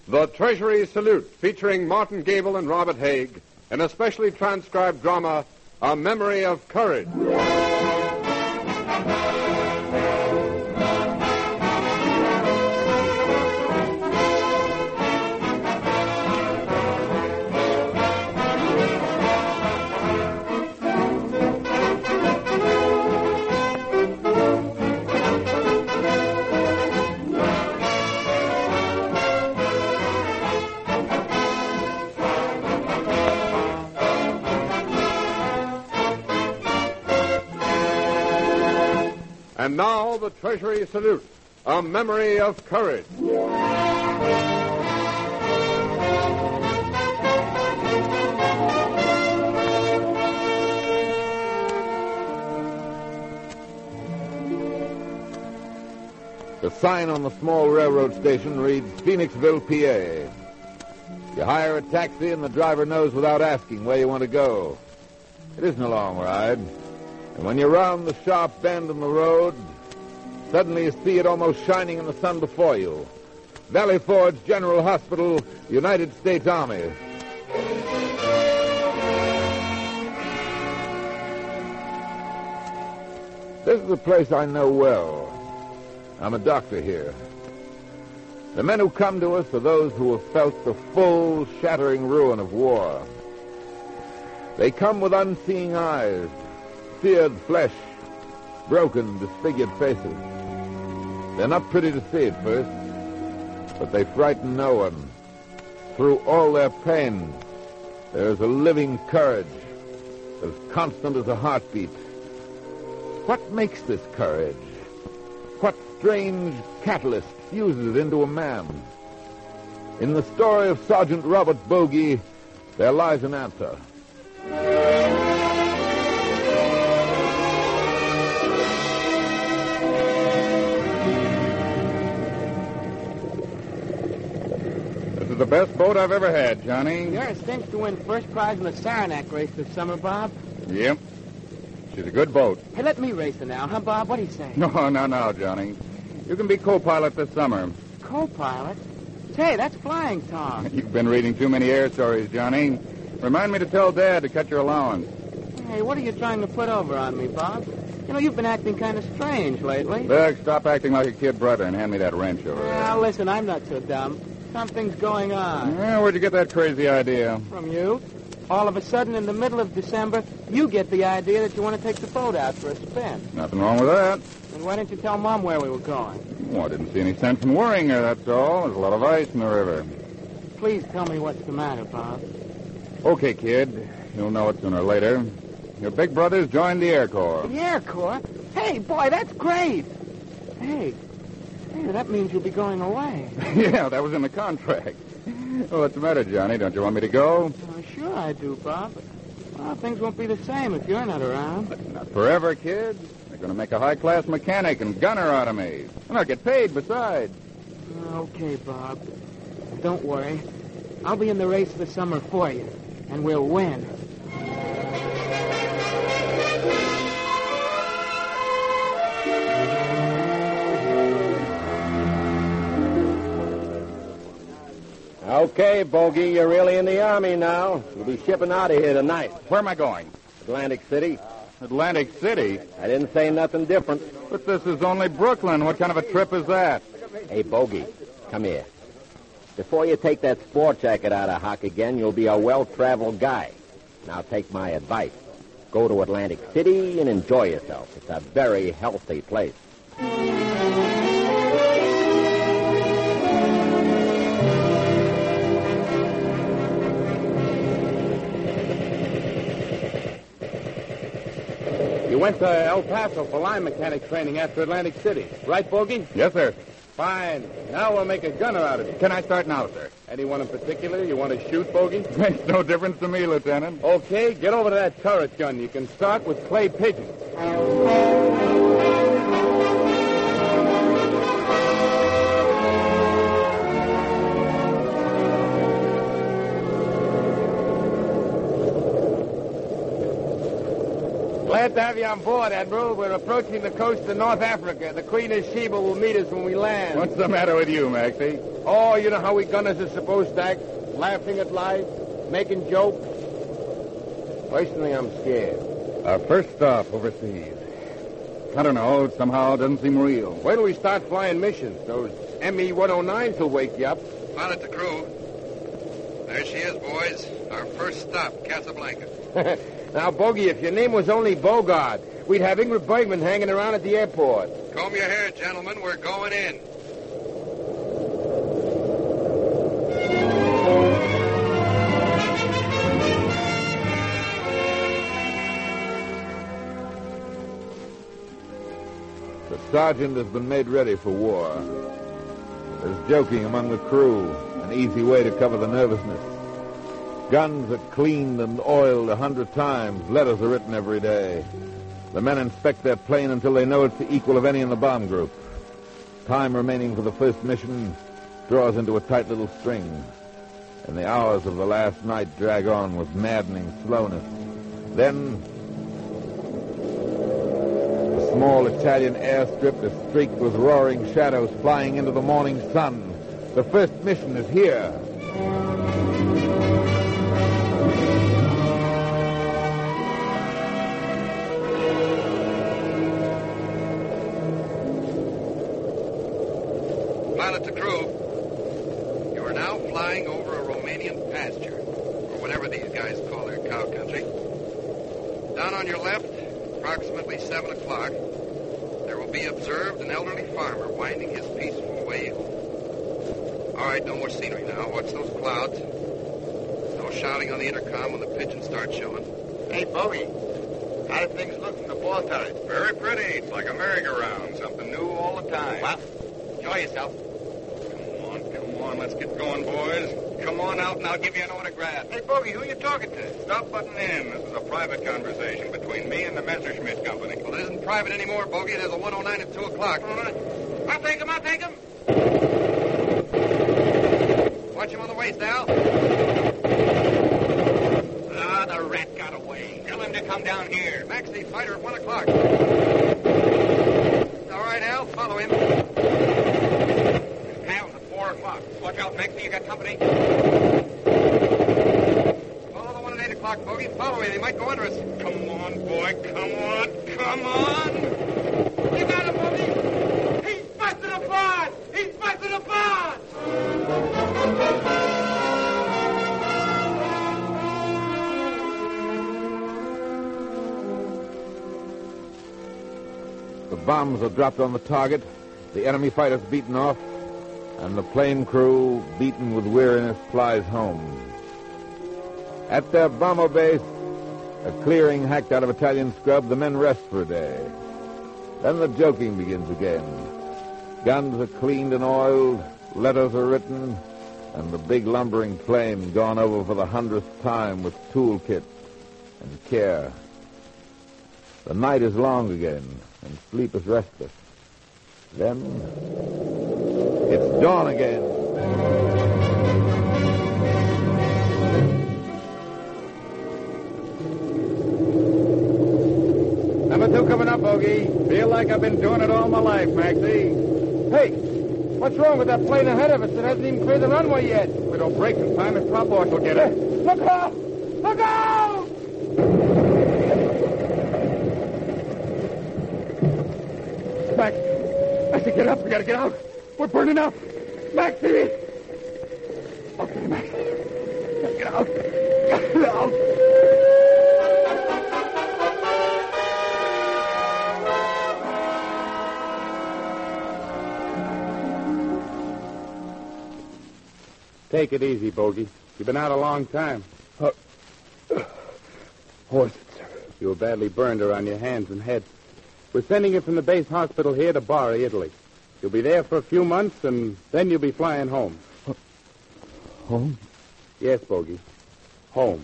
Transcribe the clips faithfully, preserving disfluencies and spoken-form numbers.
The Treasury Salute, featuring Martin Gable and Robert Haig, in a specially transcribed drama, A Memory of Courage. And now, the Treasury Salute, A Memory of Courage. The sign on the small railroad station reads Phoenixville, P A. You hire a taxi and the driver knows without asking where you want to go. It isn't a long ride. And when you round the sharp bend in the road, suddenly you see it almost shining in the sun before you. Valley Forge General Hospital, United States Army. This is a place I know well. I'm a doctor here. The men who come to us are those who have felt the full, shattering ruin of war. They come with unseeing eyes, seared flesh, broken, disfigured faces. They're not pretty to see at first, but they frighten no one. Through all their pain, there is a living courage, as constant as a heartbeat. What makes this courage? What strange catalyst fuses it into a man? In the story of Sergeant Robert Bogey, there lies an answer. The best boat I've ever had, Johnny. You're a cinch to win first prize in the Saranac race this summer, Bob. Yep. She's a good boat. Hey, let me race her now, huh, Bob? What do you say? No, no, no, Johnny. You can be co-pilot this summer. Co-pilot? Say, that's flying talk. You've been reading too many air stories, Johnny. Remind me to tell Dad to cut your allowance. Hey, what are you trying to put over on me, Bob? You know, you've been acting kind of strange lately. Look, stop acting like a kid brother and hand me that wrench over there. Now, listen, I'm not so dumb. Something's going on. Well, where'd you get that crazy idea? From you. All of a sudden, in the middle of December, you get the idea that you want to take the boat out for a spin. Nothing wrong with that. Then why didn't you tell Mom where we were going? Well, I didn't see any sense in worrying her, that's all. There's a lot of ice in the river. Please tell me what's the matter, Bob. Okay, kid. You'll know it sooner or later. Your big brother's joined the Air Corps. The Air Corps? Hey, boy, that's great. Hey, hey, that means you'll be going away. Yeah, that was in the contract. Well, what's the matter, Johnny? Don't you want me to go? Oh, sure I do, Bob. But, well, things won't be the same if you're not around. But not forever, kid. They're going to make a high-class mechanic and gunner out of me. And I'll get paid besides. Okay, Bob. Don't worry. I'll be in the race this summer for you, and we'll win. Okay, Bogey, you're really in the Army now. You'll be shipping out of here tonight. Where am I going? Atlantic City. Atlantic City? I didn't say nothing different. But this is only Brooklyn. What kind of a trip is that? Hey, Bogey, come here. Before you take that sport jacket out of hock again, you'll be a well-traveled guy. Now take my advice. Go to Atlantic City and enjoy yourself. It's a very healthy place. You went to El Paso for line mechanic training after Atlantic City. Right, Bogey? Yes, sir. Fine. Now we'll make a gunner out of you. Can I start now, sir? Anyone in particular you want to shoot, Bogey? Makes no difference to me, Lieutenant. Okay, get over to that turret gun. You can start with clay pigeons. Glad glad to have you on board, Admiral. We're approaching the coast of North Africa. The Queen of Sheba will meet us when we land. What's the matter with you, Maxie? Oh, you know how we gunners are supposed to act? Laughing at life, making jokes. Personally, I'm scared. Our first stop overseas. I don't know. Somehow it doesn't seem real. Wait till we start flying missions. Those M E one oh nines will wake you up. Pilot to crew. There she is, boys. Our first stop, Casablanca. Now, Bogey, if your name was only Bogart, we'd have Ingrid Bergman hanging around at the airport. Comb your hair, gentlemen. We're going in. The sergeant has been made ready for war. There's joking among the crew, an easy way to cover the nervousness. Guns are cleaned and oiled a hundred times. Letters are written every day. The men inspect their plane until they know it's the equal of any in the bomb group. Time remaining for the first mission draws into a tight little string, and the hours of the last night drag on with maddening slowness. Then, the small Italian airstrip is streaked with roaring shadows flying into the morning sun. The first mission is here. Pilot to crew. You are now flying over a Romanian pasture, or whatever these guys call their cow country. Down on your left, approximately seven o'clock, there will be observed an elderly farmer winding his peaceful way home. All right, no more scenery now. Watch those clouds. No shouting on the intercom when the pigeons start showing. Hey, Bogey, how do things look from the ball turret? Very pretty. It's like a merry-go-round. Something new all the time. Well, enjoy yourself. Come on, come on. Let's get going, boys. Come on out and I'll give you an autograph. Hey, Bogey, who you talking to? Stop butting in. This is a private conversation between me and the Messerschmitt Company. Well, it isn't private anymore, Bogey. There's a one oh nine at two o'clock. All right. I'll take him, I'll take him. Watch him on the waist, Al. Ah, the rat got away. Tell him to come down here. Maxie, fighter at one o'clock. All right, Al, follow him. Hal's at four o'clock. Watch out, Maxie, you got company. Follow the one at eight o'clock, Bogey. Follow him. He might go under us. Come on, boy. Come on. Come on. You got him, Bogey. He's busted apart. He's busted apart. The bombs are dropped on the target, the enemy fighters beaten off, and the plane crew, beaten with weariness, flies home. At their bomber base, a clearing hacked out of Italian scrub, the men rest for a day. Then the joking begins again. Guns are cleaned and oiled, letters are written, and the big lumbering plane gone over for the hundredth time with toolkit and care. The night is long again, and sleep is restless. Then, it's dawn again. Number two coming up, Bogey. Feel like I've been doing it all my life, Maxie. Hey, what's wrong with that plane ahead of us? It hasn't even cleared the runway yet. If we don't break in time, the prop boss will get it. Look out! Look out! Max, Maxie, get up. We gotta get out. We're burning up. Maxie! Okay, Max. Gotta get out. Gotta get out. Take it easy, Bogey. You've been out a long time. Uh, uh, horse, sir. You were badly burned around your hands and head. We're sending you from the base hospital here to Bari, Italy. You'll be there for a few months, and then you'll be flying home. Home? Yes, Bogey. Home.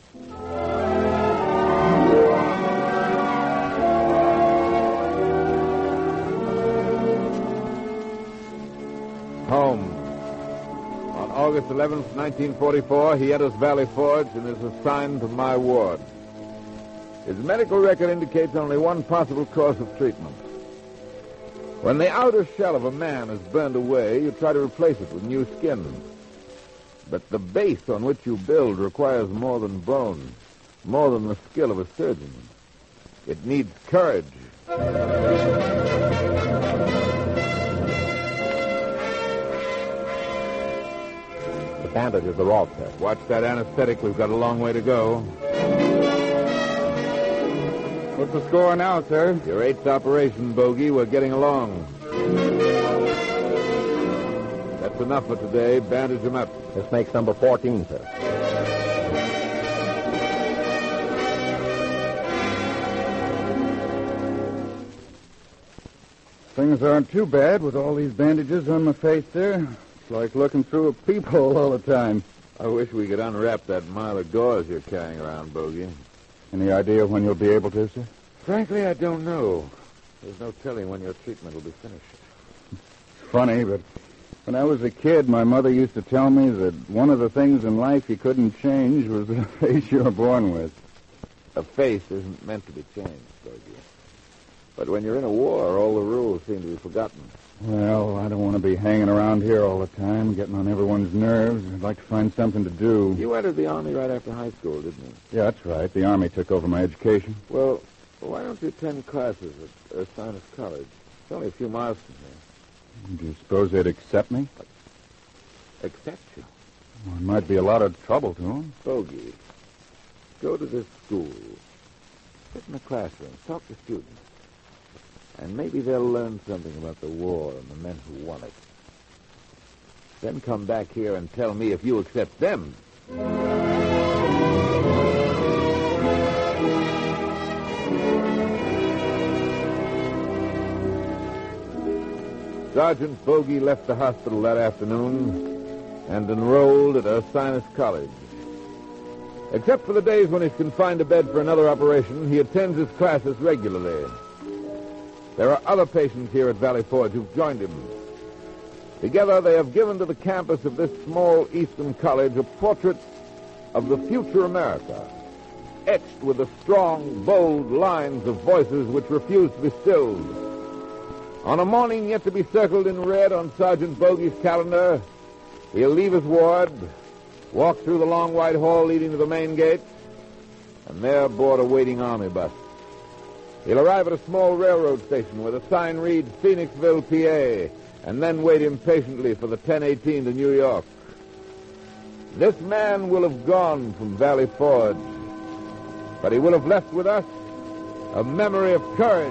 Home. On August eleventh, nineteen forty-four, he enters Valley Forge and is assigned to my ward. His medical record indicates only one possible course of treatment. When the outer shell of a man is burned away, you try to replace it with new skin. But the base on which you build requires more than bone, more than the skill of a surgeon. It needs courage. The bandages are all set. Watch that anesthetic. We've got a long way to go. What's the score now, sir? Your eighth operation, Bogey. We're getting along. That's enough for today. Bandage him up. This makes number fourteen, sir. Things aren't too bad with all these bandages on my face there. It's like looking through a peephole all the time. I wish we could unwrap that mile of gauze you're carrying around, Bogey. Any idea when you'll be able to, sir? Frankly, I don't know. There's no telling when your treatment will be finished. It's funny, but when I was a kid, my mother used to tell me that one of the things in life you couldn't change was the face you were born with. A face isn't meant to be changed, Bogey. But when you're in a war, all the rules seem to be forgotten. Well, I don't want to be hanging around here all the time, getting on everyone's nerves. I'd like to find something to do. You entered the Army right after high school, didn't you? Yeah, that's right. The Army took over my education. Well, why don't you attend classes at Ursinus College? It's only a few miles from here. Do you suppose they'd accept me? Accept you? Well, it might be a lot of trouble to them. Bogey, go to this school. Sit in the classroom. Talk to students. And maybe they'll learn something about the war and the men who won it. Then come back here and tell me if you accept them. Sergeant Bogey left the hospital that afternoon and enrolled at Ursinus College. Except for the days when he's confined to bed for another operation, he attends his classes regularly. There are other patients here at Valley Forge who've joined him. Together, they have given to the campus of this small eastern college a portrait of the future America, etched with the strong, bold lines of voices which refuse to be stilled. On a morning yet to be circled in red on Sergeant Bogey's calendar, he'll leave his ward, walk through the long white hall leading to the main gate, and there board a waiting army bus. He'll arrive at a small railroad station where the sign reads Phoenixville, P A, and then wait impatiently for the ten eighteen to New York. This man will have gone from Valley Forge, but he will have left with us a memory of courage.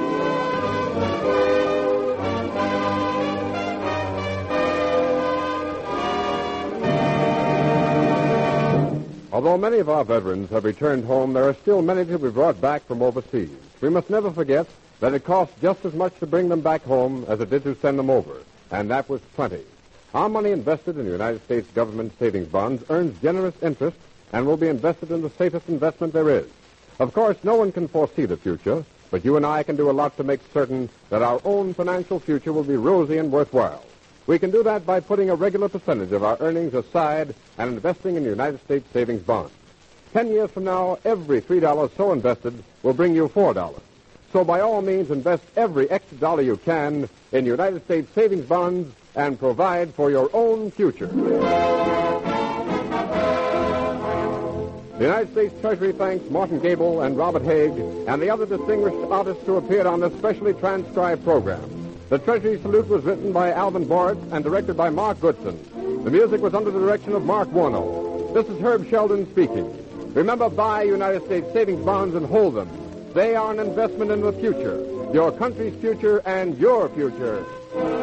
Although many of our veterans have returned home, there are still many to be brought back from overseas. We must never forget that it costs just as much to bring them back home as it did to send them over, and that was plenty. Our money invested in the United States government savings bonds earns generous interest and will be invested in the safest investment there is. Of course, no one can foresee the future, but you and I can do a lot to make certain that our own financial future will be rosy and worthwhile. We can do that by putting a regular percentage of our earnings aside and investing in United States savings bonds. Ten years from now, every three dollars so invested will bring you four dollars. So by all means, invest every extra dollar you can in United States savings bonds and provide for your own future. The United States Treasury thanks Martin Gable and Robert Haig and the other distinguished artists who appeared on this specially transcribed program. The Treasury salute was written by Alvin Boris and directed by Mark Goodson. The music was under the direction of Mark Warno. This is Herb Sheldon speaking. Remember, buy United States savings bonds and hold them. They are an investment in the future, your country's future and your future.